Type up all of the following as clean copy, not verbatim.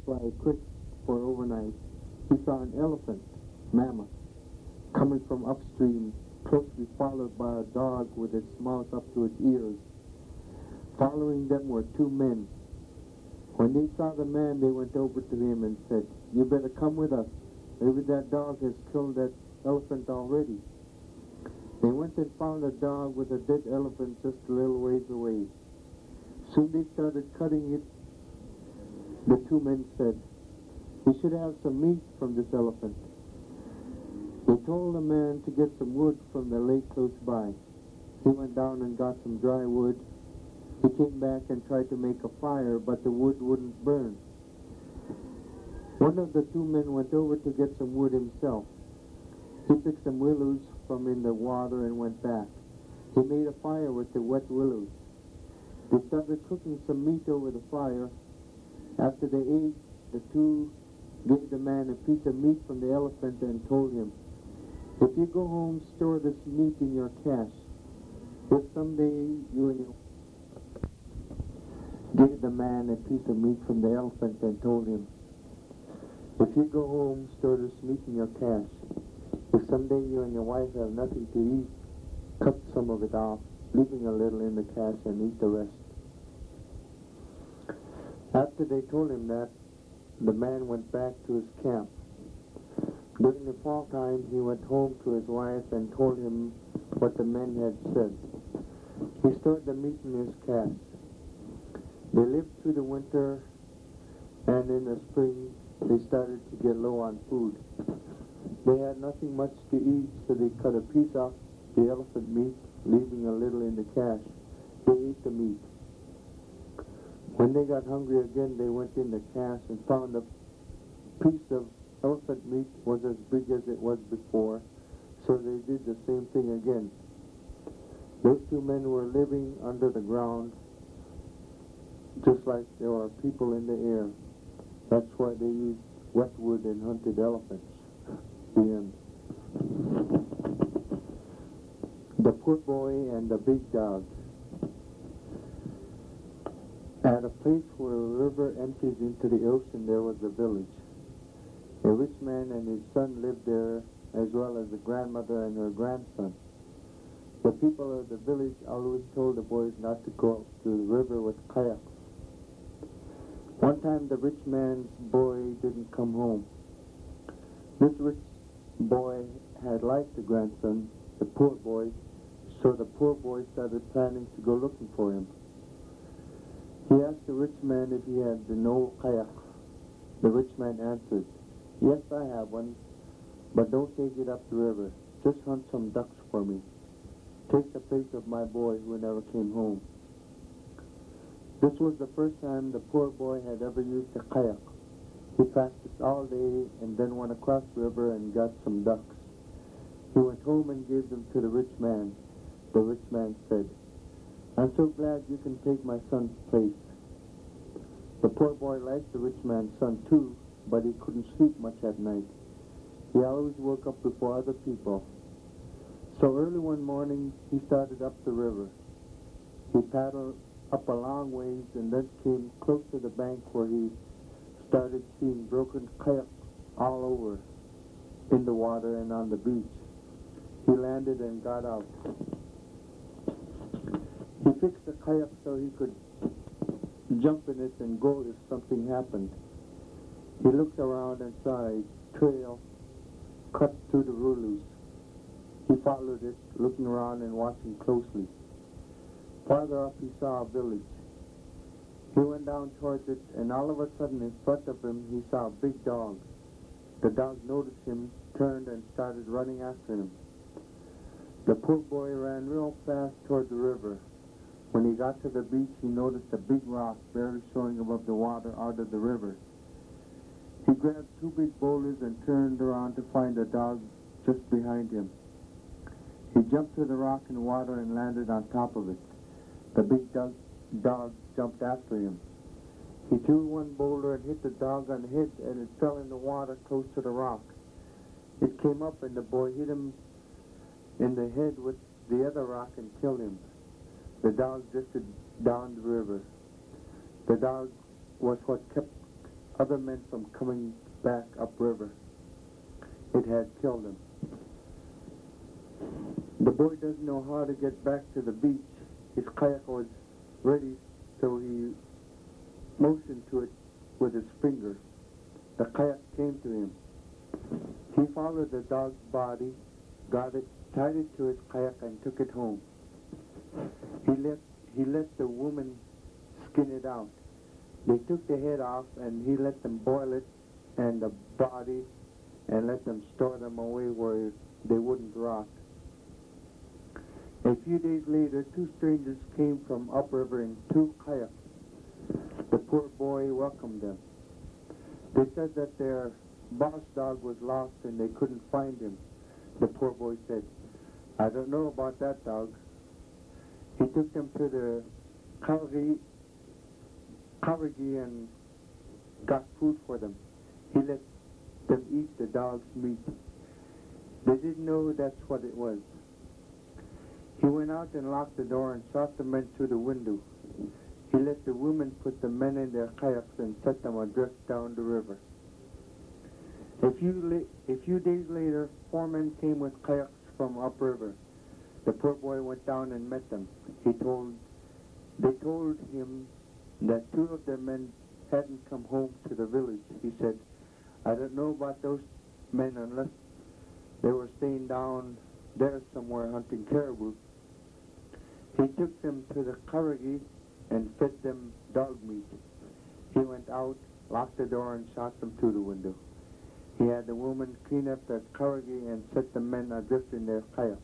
fly quick for overnight, he saw an elephant, mammoth, coming from upstream, closely followed by a dog with its mouth up to its ears. Following them were two men. When they saw the man, they went over to him and said, "You better come with us. Maybe that dog has killed that elephant already." They went and found a dog with a dead elephant just a little ways away. Soon they started cutting it. The two men said, "We should have some meat from this elephant." They told the man to get some wood from the lake close by. He went down and got some dry wood. He came back and tried to make a fire, but the wood wouldn't burn. One of the two men went over to get some wood himself. He picked some willows from in the water and went back. He made a fire with the wet willows. They started cooking some meat over the fire. After they ate, the two gave the man a piece of meat from the elephant and told him, "If you go home, store this meat in your cache. If someday you and your..." Gave the man a piece of meat from the elephant and told him, "If you go home, store this meat in your cache. If someday you and your wife have nothing to eat, cut some of it off, leaving a little in the cache and eat the rest." After they told him that, the man went back to his camp. During the fall time, he went home to his wife and told him what the men had said. He stored the meat in his cache. They lived through the winter, and in the spring, they started to get low on food. They had nothing much to eat, so they cut a piece off the elephant meat, leaving a little in the cache. They ate the meat. When they got hungry again, they went in the cache and found a piece of elephant meat was as big as it was before, so they did the same thing again. Those two men were living under the ground, just like there are people in the air. That's why they used wet wood and hunted elephants. The end. The poor boy and the big dog. At a place where a river empties into the ocean, there was a village. A rich man and his son lived there, as well as a grandmother and her grandson. The people of the village always told the boys not to go to the river with kayaks. One time the rich man's boy didn't come home. This rich boy had liked the grandson, the poor boy, so the poor boy started planning to go looking for him. He asked the rich man if he had no kayak. The rich man answered, "Yes, I have one, but don't take it up the river. Just hunt some ducks for me. Take the place of my boy who never came home." This was the first time the poor boy had ever used a kayak. He practiced all day and then went across the river and got some ducks. He went home and gave them to the rich man. The rich man said, "I'm so glad you can take my son's place." The poor boy liked the rich man's son too, but he couldn't sleep much at night. He always woke up before other people. So early one morning, he started up the river. He paddled up a long ways and then came close to the bank where he started seeing broken kayaks all over in the water and on the beach. He landed and got out. He fixed the kayak so he could jump in it and go if something happened. He looked around and saw a trail cut through the willows. He followed it, looking around and watching closely. Farther up, he saw a village. He went down towards it, and all of a sudden, in front of him, he saw a big dog. The dog noticed him, turned, and started running after him. The poor boy ran real fast toward the river. When he got to the beach, he noticed a big rock barely showing above the water out of the river. He grabbed two big boulders and turned around to find the dog just behind him. He jumped to the rock in the water and landed on top of it. The big dog jumped after him. He threw one boulder and hit the dog on the head, and it fell in the water close to the rock. It came up, and the boy hit him in the head with the other rock and killed him. The dog drifted down the river. The dog was what kept other men from coming back upriver. It had killed him. The boy doesn't know how to get back to the beach. His kayak was ready, so he motioned to it with his finger. The kayak came to him. He followed the dog's body, got it, tied it to his kayak, and took it home. He let the woman skin it out. They took the head off, and he let them boil it and the body, and let them store them away where they wouldn't rot. A few days later, two strangers came from upriver in two kayaks. The poor boy welcomed them. They said that their boss dog was lost and they couldn't find him. The poor boy said, "I don't know about that dog." He took them to the Karagi and got food for them. He let them eat the dog's meat. They didn't know that's what it was. He went out and locked the door and shot the men through the window. He let the women put the men in their kayaks and set them adrift down the river. A few days later, 4 men came with kayaks from upriver. The poor boy went down and met them. They told him that 2 of their men hadn't come home to the village. He said, "I don't know about those men unless they were staying down there somewhere hunting caribou." He took them to the Karagi and fed them dog meat. He went out, locked the door, and shot them through the window. He had the woman clean up the Karagi and set the men adrift in their kayaks.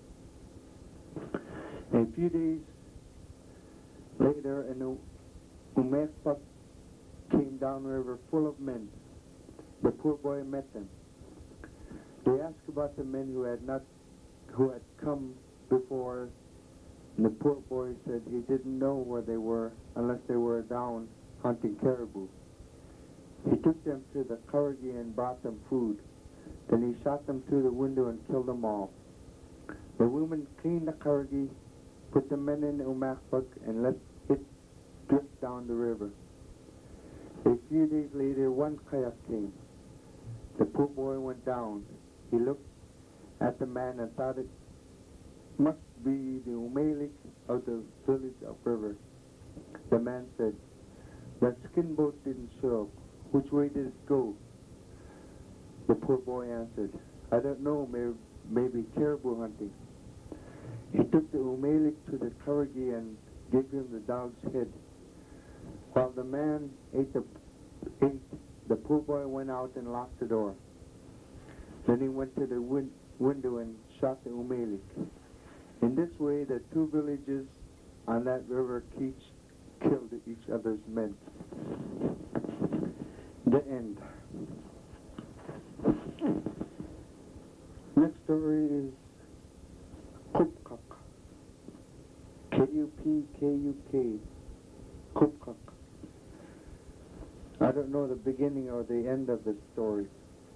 A few days later, an Umekpak came downriver full of men. The poor boy met them. They asked about the men who had come before. And the poor boy said he didn't know where they were unless they were down hunting caribou. He took them to the Karagi and brought them food. Then he shot them through the window and killed them all. The women cleaned the Karagi, put the men in the Umakpak, and let it drift down the river. A few days later, 1 kayak came. The poor boy went down. He looked at the man and thought it must be the Umelik of the village upriver. The man said, "That skin boat didn't show up. Which way did it go?" The poor boy answered, "I don't know, maybe caribou hunting." He took the Umelik to the Karagi and gave him the dog's head. While the man ate, the poor boy went out and locked the door. Then he went to the window and shot the Umelik. In this way, the 2 villages on that river killed each other's men. The end. Next story is Kupkak. Kupkuk. Kupkak. I don't know the beginning or the end of this story.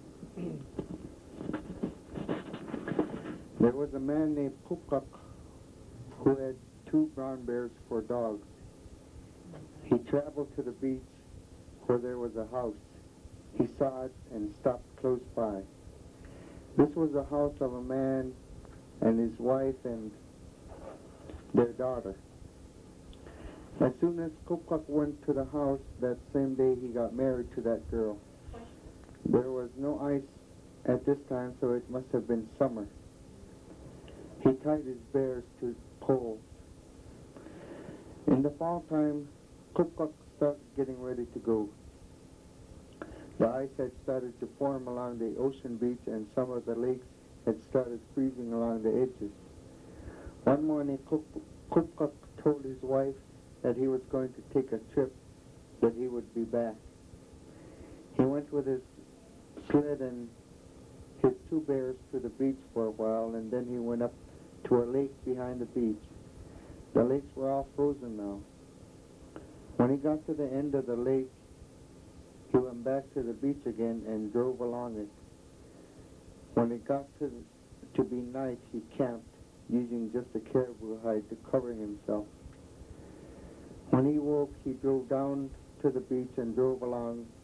There was a man named Kupkak who had 2 brown bears for dogs. He traveled to the beach where there was a house. He saw it and stopped close by. This was the house of a man and his wife and their daughter. As soon as Kupkak went to the house, that same day he got married to that girl. There was no ice at this time, so it must have been summer. He tied his bears to poles. In the fall time, Kupkak started getting ready to go. The ice had started to form along the ocean beach, and some of the lakes had started freezing along the edges. One morning, Kupkak told his wife that he was going to take a trip, that he would be back. He went with his sled and his 2 bears to the beach for a while, and then he went up to a lake behind the beach. The lakes were all frozen now. When he got to the end of the lake, he went back to the beach again and drove along it. When it got to be night, he camped, using just a caribou hide to cover himself. When he woke, he drove down to the beach and drove along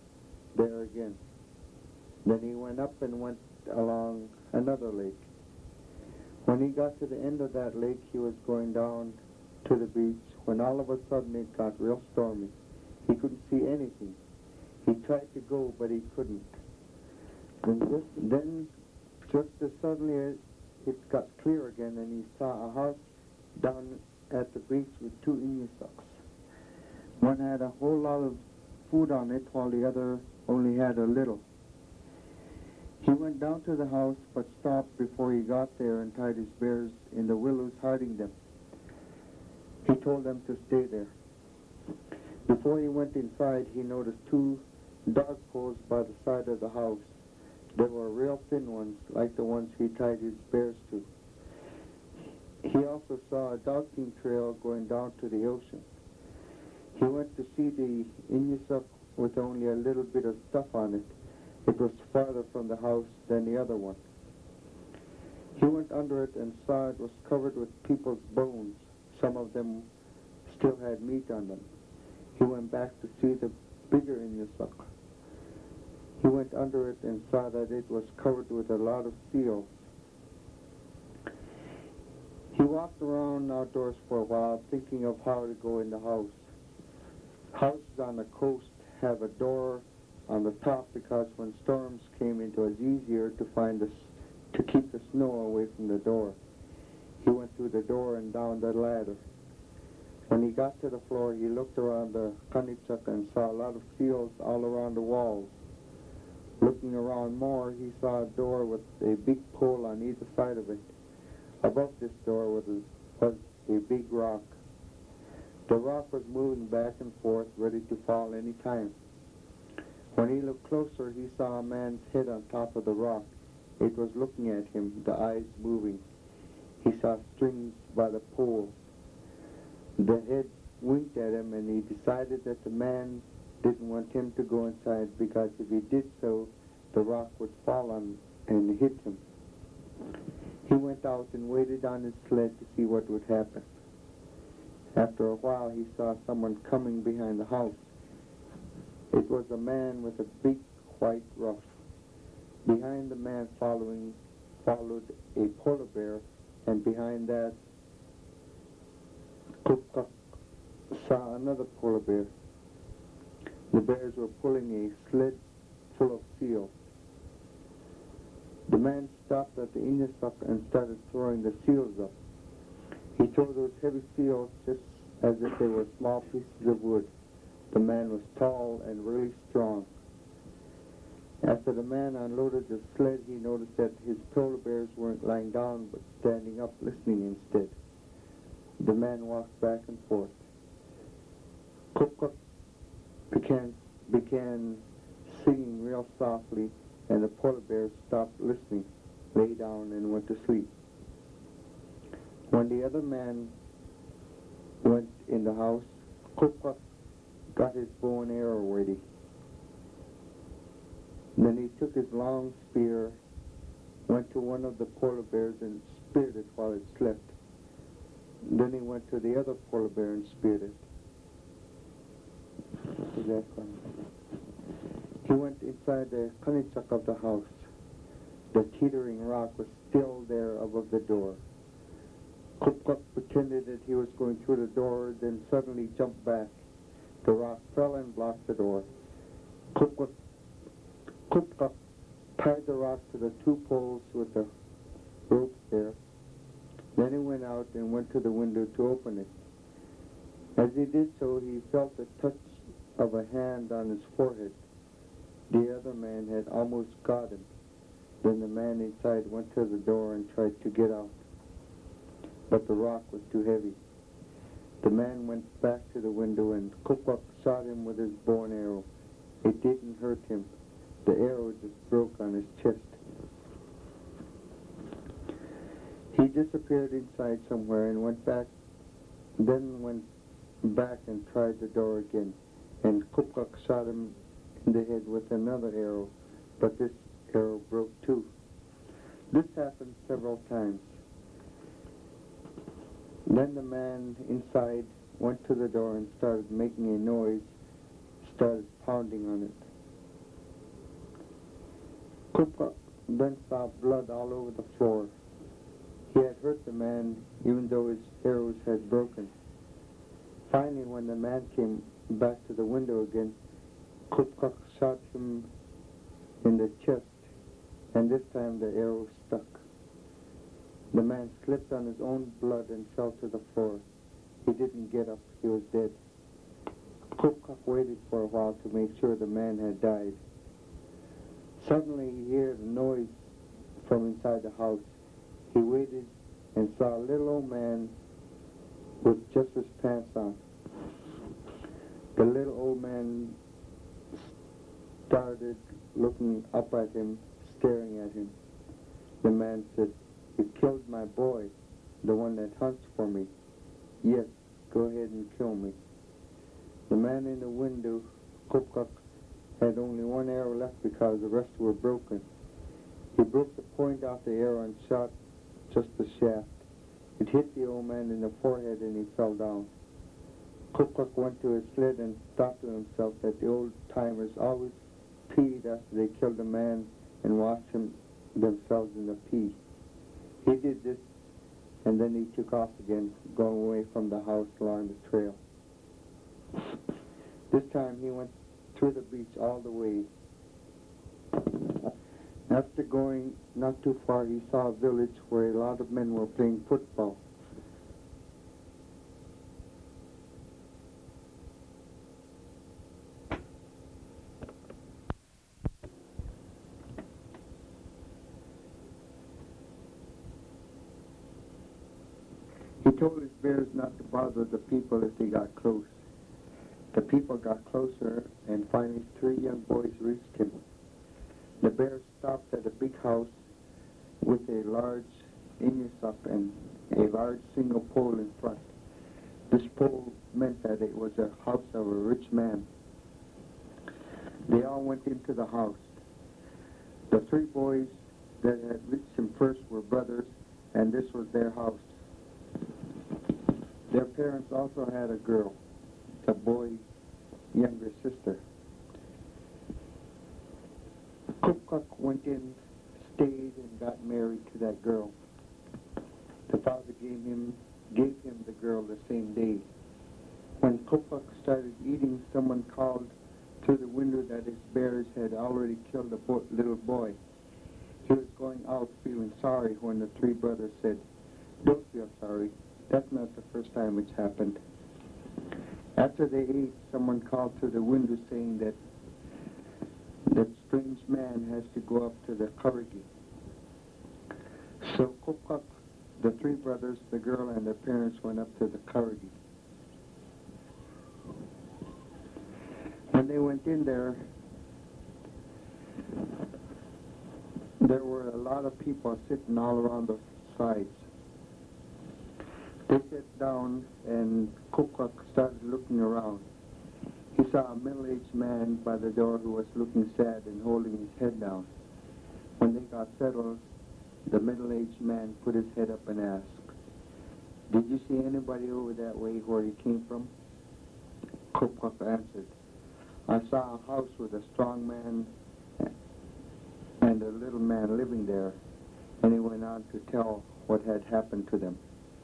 there again. Then he went up and went along another lake. When he got to the end of that lake, he was going down to the beach when all of a sudden it got real stormy. He couldn't see anything. He tried to go, but he couldn't. And then just as suddenly it got clear again, and he saw a house down at the beach with two Inusuks. One had a whole lot of food on it, while the other only had a little. He went down to the house, but stopped before he got there and tied his bears in the willows, hiding them. He told them to stay there. Before he went inside, he noticed two dog poles by the side of the house. They were real thin ones, like the ones he tied his bears to. He also saw a dog team trail going down to the ocean. He went to see the Inusuk with only a little bit of stuff on it. It was farther from the house than the other one. He went under it and saw it was covered with people's bones. Some of them still had meat on them. He went back to see the bigger Inusuk. He went under it and saw that it was covered with a lot of seals. He walked around outdoors for a while, thinking of how to go in the house. Houses on the coast have a door on the top because when storms came, it was easier to keep the snow away from the door. He went through the door and down the ladder. When he got to the floor, he looked around the Kanichuk and saw a lot of seals all around the walls. Looking around more, he saw a door with a big pole on either side of it. Above this door was a big rock. The rock was moving back and forth, ready to fall any time. When he looked closer, he saw a man's head on top of the rock. It was looking at him, the eyes moving. He saw strings by the pole. The head winked at him, and he decided that the man didn't want him to go inside because if he did so, the rock would fall on and hit him. He went out and waited on his sled to see what would happen. After a while, he saw someone coming behind the house. It was a man with a big white ruff. Behind the man followed a polar bear, and behind that, Kupkak saw another polar bear. The bears were pulling a sled full of seals. The man stopped at the Inusuk and started throwing the seals up. He threw those heavy seals just as if they were small pieces of wood. The man was tall and really strong. After the man unloaded the sled, he noticed that his polar bears weren't lying down but standing up listening instead. The man walked back and forth. Kupkuk began singing real softly, and the polar bears stopped listening, lay down, and went to sleep. When the other man went in the house, Kupkuk got his bow and arrow ready. Then he took his long spear, went to one of the polar bears and speared it while it slept. Then he went to the other polar bear and speared it. He went inside the Kanichuk of the house. The teetering rock was still there above the door. Kupkuk pretended that he was going through the door, then suddenly jumped back. The rock fell and blocked the door. Kupkuk tied the rock to the two poles with the ropes there. Then he went out and went to the window to open it. As he did so, he felt the touch of a hand on his forehead. The other man had almost got him. Then the man inside went to the door and tried to get out. But the rock was too heavy. The man went back to the window and Kupkuk shot him with his bow and arrow. It didn't hurt him. The arrow just broke on his chest. He disappeared inside somewhere and went back and tried the door again. And Kupkuk shot him in the head with another arrow, but this arrow broke too. This happened several times. Then the man inside went to the door and started making a noise, started pounding on it. Kupka then saw blood all over the floor. He had hurt the man even though his arrows had broken. Finally, when the man came back to the window again, Kupka shot him in the chest, and this time the arrow stuck. The man slipped on his own blood and fell to the floor. He didn't get up. He was dead. Kupka waited for a while to make sure the man had died. Suddenly he heard a noise from inside the house. He waited and saw a little old man with just his pants on. The little old man started looking up at him, staring at him. The man said, "You killed my boy, the one that hunts for me. Yes, go ahead and kill me." The man in the window, Kupka, had only one arrow left because the rest were broken. He broke the point off the arrow and shot just the shaft. It hit the old man in the forehead and he fell down. Kupka went to his sled and thought to himself that the old-timers always peed after they killed a man and washed themselves in the pee. He did this, and then he took off again, going away from the house along the trail. This time he went through the beach all the way. After going not too far, he saw a village where a lot of men were playing football. He told his bears not to bother the people if they got close. The people got closer, and finally 3 young boys reached him. The bears stopped at a big house with a large inyasuk and a large single pole in front. This pole meant that it was a house of a rich man. They all went into the house. The 3 boys that had reached him first were brothers, and this was their house. Their parents also had a girl, the boy's younger sister. Kupka went in, stayed, and got married to that girl. The father gave him the girl the same day. When Kupka started eating, someone called through the window that his bears had already killed a little boy. He was going out feeling sorry when the 3 brothers said, "Don't feel sorry. That's not the first time it's happened." After they ate, someone called through the window saying that that strange man has to go up to the Karagi. So Kupka, the 3 brothers, the girl, and their parents went up to the Karagi. When they went in there were a lot of people sitting all around the sides. They sat down, and Kupka started looking around. He saw a middle-aged man by the door who was looking sad and holding his head down. When they got settled, the middle-aged man put his head up and asked, "Did you see anybody over that way where you came from?" Kupka answered, "I saw a house with a strong man and a little man living there," and he went on to tell what had happened to him.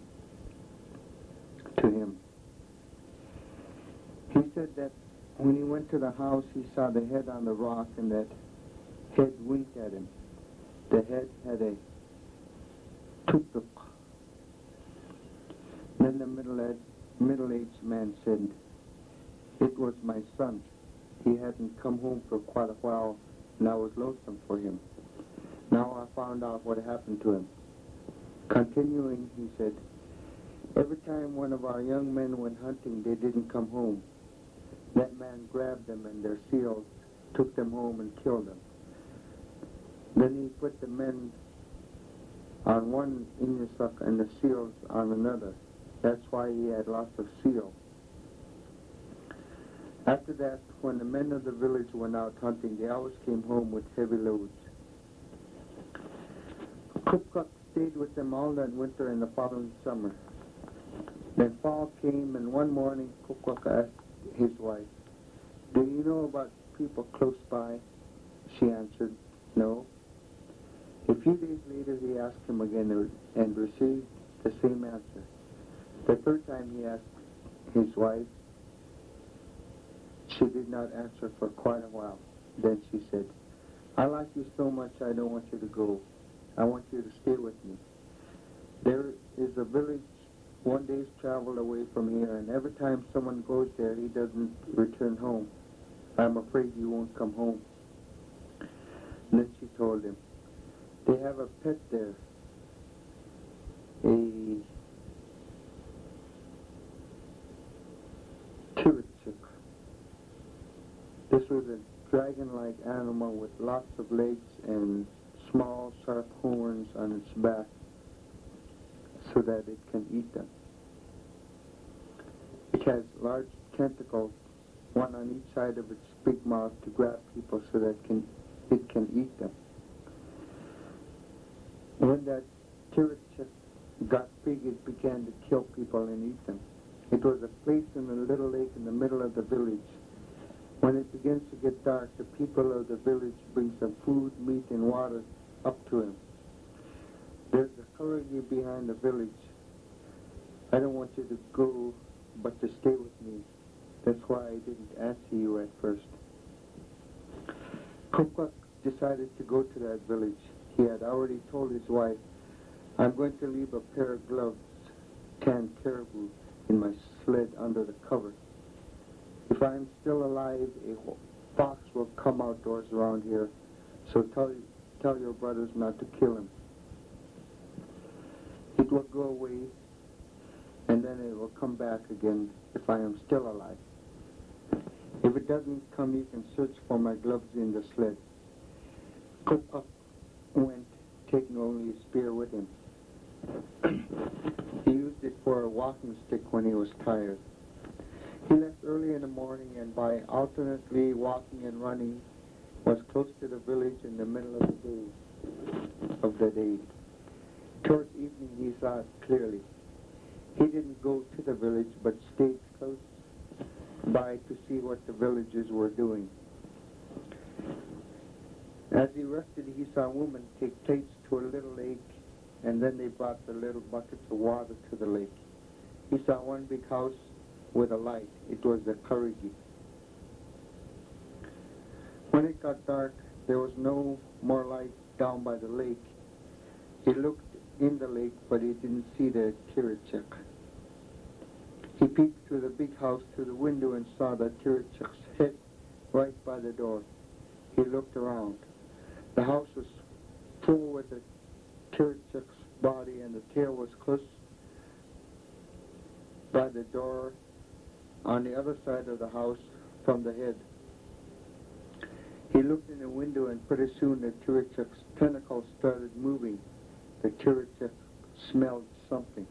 He said that when he went to the house, he saw the head on the rock, and that head winked at him. The head had a tutuk. Then the middle-aged man said, "It was my son. He hadn't come home for quite a while, and I was lonesome for him. Now I found out what happened to him." Continuing, he said, "Every time one of our young men went hunting, they didn't come home. That man grabbed them and their seals, took them home and killed them. Then he put the men on one inyasuk and the seals on another. That's why he had lots of seal. After that, when the men of the village went out hunting, they always came home with heavy loads." Kupka stayed with them all that winter and the following summer. Then fall came, and one morning Kupka asked his wife, "Do you know about people close by?" She answered, "No." A few days later, he asked him again and received the same answer. The third time he asked his wife, she did not answer for quite a while. Then she said, I like you so much I don't want you to go. I want you to stay with me. There is a village 1 day's travel away from here, and every time someone goes there, he doesn't return home. I'm afraid you won't come home. And then she told him, they have a pet there, a Tirachik. This was a dragon-like animal with lots of legs and small, sharp horns on its back so that it can eat them. It has large tentacles, one on each side of its big mouth to grab people so that it can eat them. When that Tirachik got big, it began to kill people and eat them. It was a place in a little lake in the middle of the village. When it begins to get dark, the people of the village bring some food, meat, and water up to him. There's a Karagi behind the village. I don't want you to go, but to stay with me. That's why I didn't answer you at first. Kupkak decided to go to that village. He had already told his wife, I'm going to leave a pair of gloves, canned caribou, in my sled under the cover. If I'm still alive, a fox will come outdoors around here, so tell your brothers not to kill him. It will go away, and then it will come back again if I am still alive. If it doesn't come, you can search for my gloves in the sled. Kupkak went, taking only a spear with him. He used it for a walking stick when he was tired. He left early in the morning, and by alternately walking and running, was close to the village in the middle of the day. Towards evening, he saw it clearly. He didn't go to the village, but stayed close by to see what the villagers were doing. As he rested, he saw a woman take plates to a little lake, and then they brought the little buckets of water to the lake. He saw one big house with a light. It was the Karagi. When it got dark, there was no more light down by the lake. He looked in the lake, but he didn't see the Tirachik. He peeked through the big house through the window and saw the Tirachik's head right by the door. He looked around. The house was full with the Tirachik's body, and the tail was close by the door on the other side of the house from the head. He looked in the window, and pretty soon the Tirachik's tentacles started moving. The Tirachik smelled something.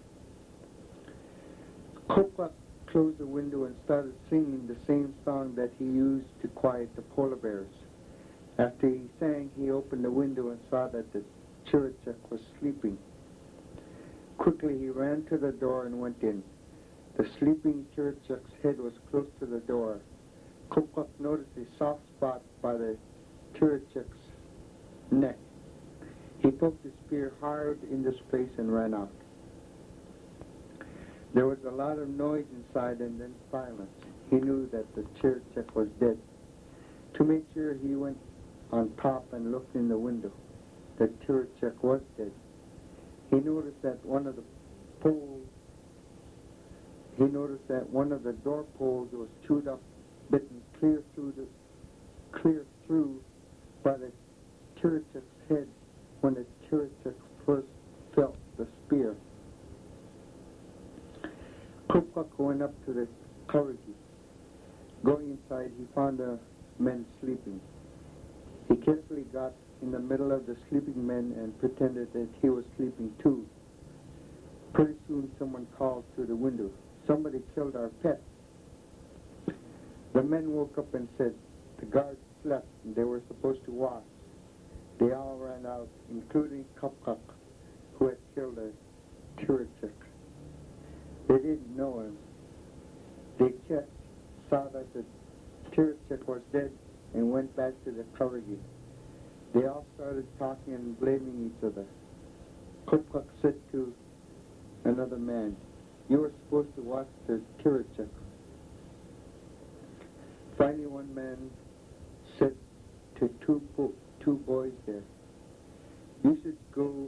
Kupkak closed the window and started singing the same song that he used to quiet the polar bears. After he sang, he opened the window and saw that the Tirachik was sleeping. Quickly he ran to the door and went in. The sleeping Tirachik's head was close to the door. Kupkak noticed a soft spot by the Tirachik's neck. He poked his spear hard in this place and ran out. There was a lot of noise inside and then silence. He knew that the Tirachik was dead. To make sure, he went on top and looked in the window. The Tirachik was dead. He noticed that one of the door poles was chewed up, bitten clear through by the Tirachik's head when the Tirachik first felt the spear. Kupkak went up to the Karagi. Going inside, he found the men sleeping. He carefully got in the middle of the sleeping men and pretended that he was sleeping too. Pretty soon someone called through the window, "Somebody killed our pet." The men woke up and said the guards slept and they were supposed to watch. They all ran out, including Kupkak, who had killed a Tirachik. They didn't know him. They checked, saw that the Tirachik was dead, and went back to the Karagi. They all started talking and blaming each other. Kupkuk said to another man, "You were supposed to watch the Tirachuk." Finally, one man said to two boys there, "You should go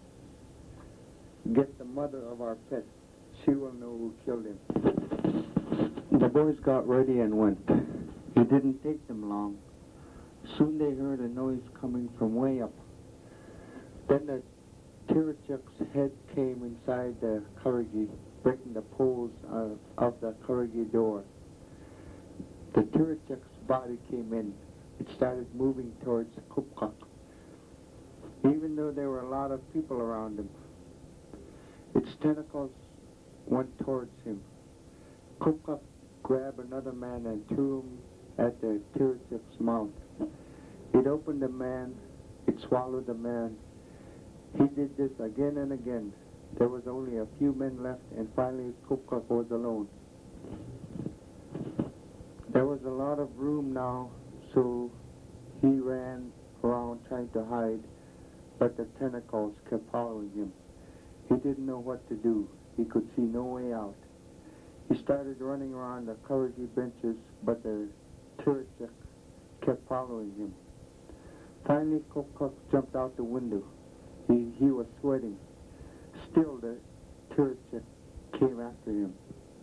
get the mother of our pet. She will know who killed him." The boys got ready and went. It didn't take them long. Soon they heard a noise coming from way up. Then the Tirachuk's head came inside the Kurragi, breaking the poles of the Kurragi door. The Tirachuk's body came in. It started moving towards Kupkuk, even though there were a lot of people around him. Its tentacles went towards him. Kupkuk grabbed another man and threw him at the Tirachuk's mouth. It opened the man. It swallowed the man. He did this again and again. There was only a few men left, and finally Kupkuk was alone. There was a lot of room now, so he ran around trying to hide, but the tentacles kept following him. He didn't know what to do. He could see no way out. He started running around the Kurragi benches, but the Tirachuk kept following him. Finally, Kupkuk jumped out the window. He was sweating. Still, the Tirachuk came after him.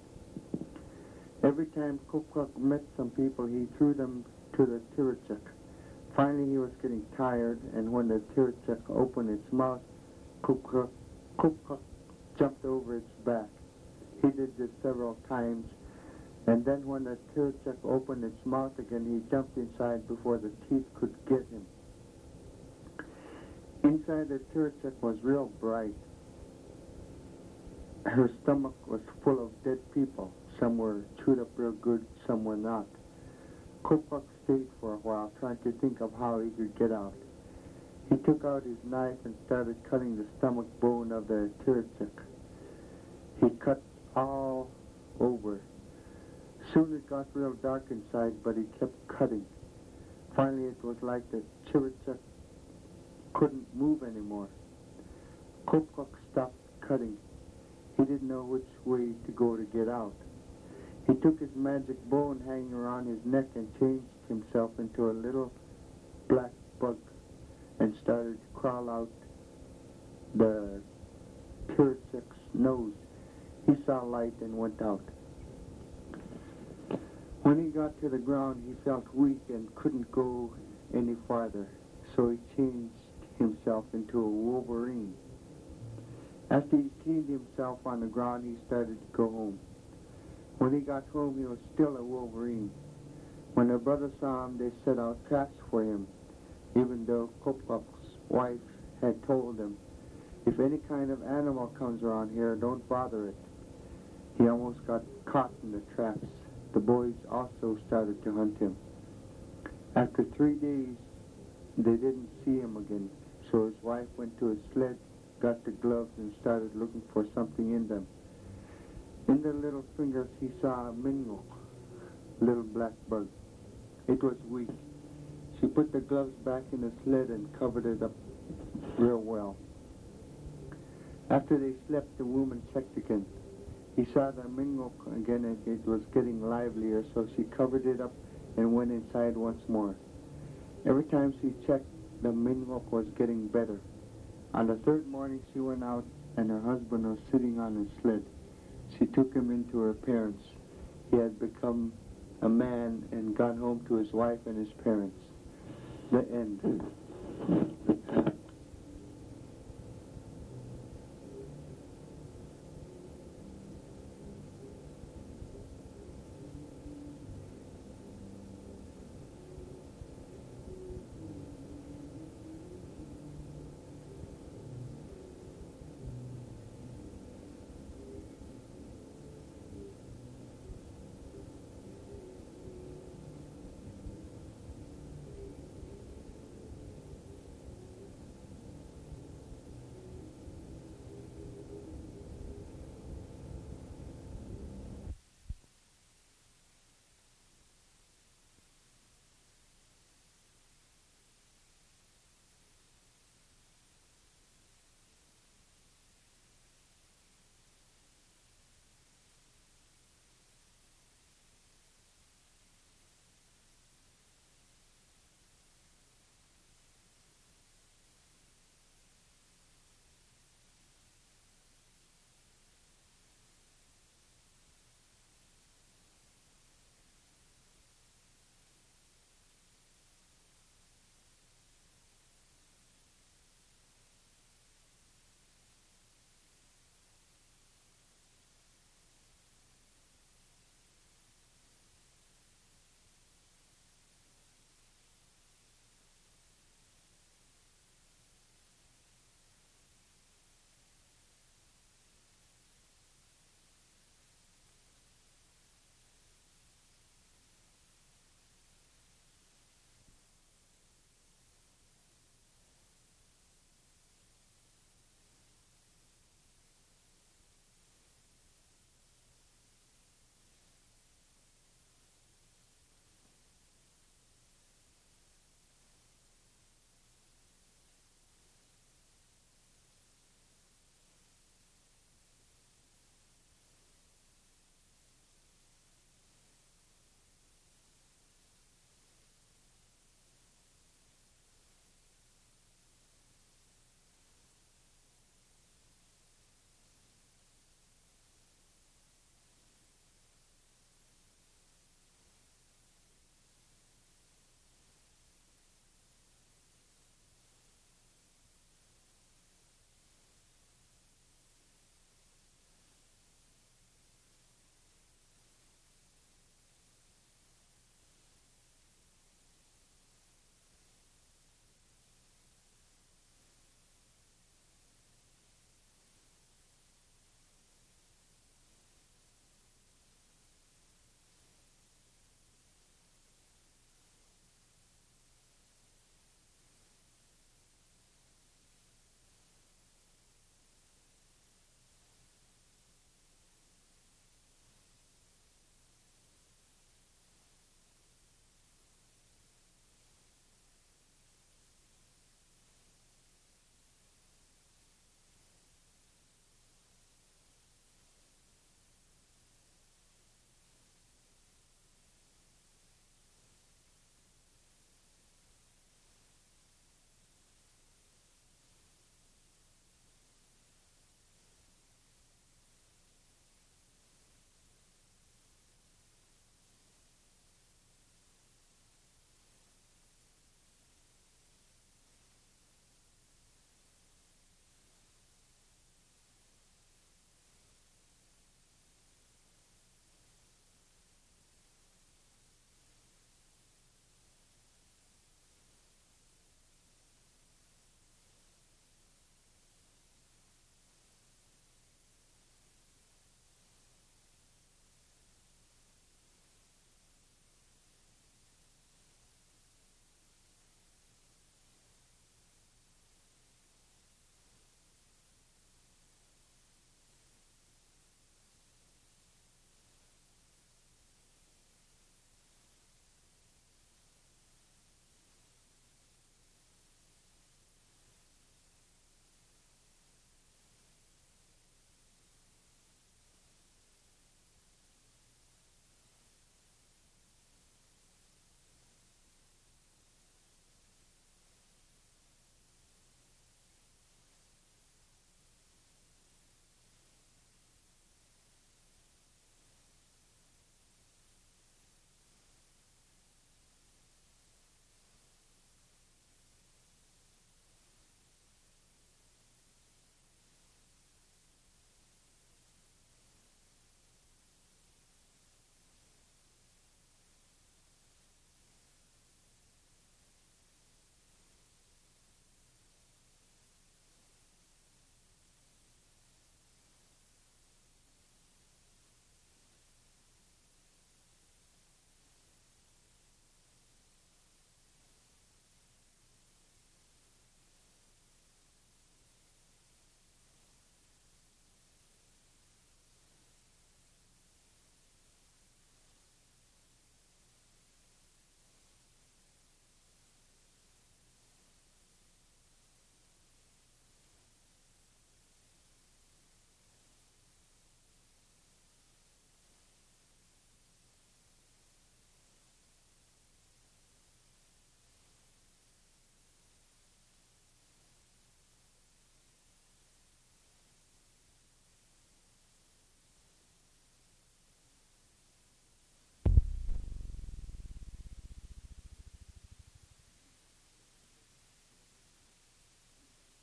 Every time Kupkuk met some people, he threw them to the Tirachuk. Finally, he was getting tired, and when the Tirachuk opened its mouth, Kupkuk jumped over its back. He did this several times, and then when the Tirachuk opened its mouth again, he jumped inside before the teeth could get him. Inside the Tirachuk was real bright. Her stomach was full of dead people. Some were chewed up real good, some were not. Kupkuk stayed for a while, trying to think of how he could get out. He took out his knife and started cutting the stomach bone of the Tirachuk. He cut all over. Soon it got real dark inside, but he kept cutting. Finally, it was like the Tirachuk couldn't move anymore. Kupkuk stopped cutting. He didn't know which way to go to get out. He took his magic bone hanging around his neck and changed himself into a little black bug and started to crawl out the Tirachuk's nose. He saw light and went out. When he got to the ground, he felt weak and couldn't go any farther, so he changed himself into a wolverine. After he cleaned himself on the ground, he started to go home. When he got home, he was still a wolverine. When the brothers saw him, they set out traps for him, even though Kupkuk's wife had told them, "If any kind of animal comes around here, don't bother it." He almost got caught in the traps. The boys also started to hunt him. After 3 days, they didn't see him again, so his wife went to his sled, got the gloves, and started looking for something in them. In the little fingers, he saw a mingo, little black bug. It was weak. She put the gloves back in the sled and covered it up real well. After they slept, the woman checked again. He saw the mingo again, and it was getting livelier, so she covered it up and went inside once more. Every time she checked, the mingo was getting better. On the third morning, she went out, and her husband was sitting on his sled. She took him into her parents. He had become a man and gone home to his wife and his parents. The end.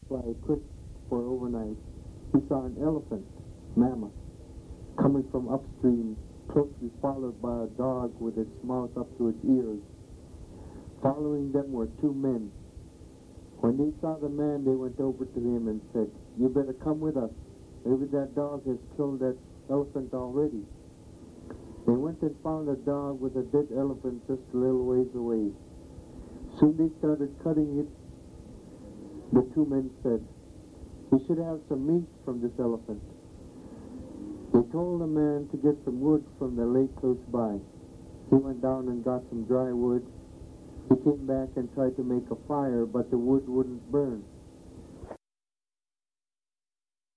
by Chris for overnight, he saw an elephant, mammoth, coming from upstream, closely followed by a dog with its mouth up to its ears. Following them were two men. When they saw the man, they went over to him and said, "You better come with us. Maybe that dog has killed that elephant already." They went and found a dog with a dead elephant just a little ways away. Soon they started cutting it. The two men said, "We should have some meat from this elephant." They told the man to get some wood from the lake close by. He went down and got some dry wood. He came back and tried to make a fire, but the wood wouldn't burn.